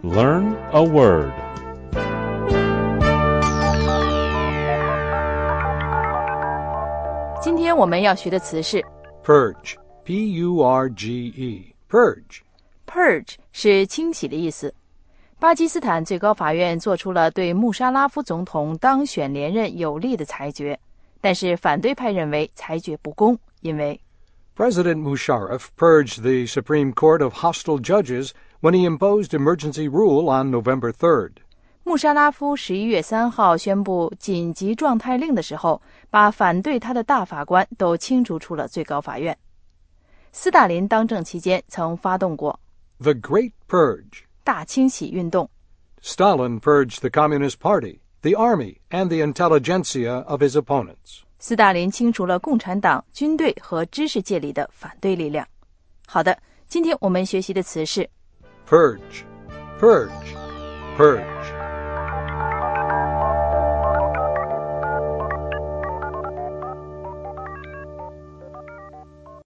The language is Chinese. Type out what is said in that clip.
Learn a word. 今天我们要学的词是 Purge, P-U-R-G-E, Purge. Purge 是清洗的意思。巴基斯坦最高法院做出了对穆沙拉夫总统当选连任有利的裁决，但是反对派认为裁决不公，因为 President Musharraf purged the Supreme Court of hostile judges when he imposed emergency rule on November 3rd. 穆沙拉夫11月3号宣布紧急状态令的时候，把反对他的大法官都清除出了最高法院。斯大林当政期间曾发动过 The Great Purge. 大清洗运动。 Stalin purged the Communist Party, the army, and the intelligentsia of his opponents. 斯大林清除了共产党、军队和知识界里的反对力量。好的，今天我们学习的词是 Purge, purge, purge.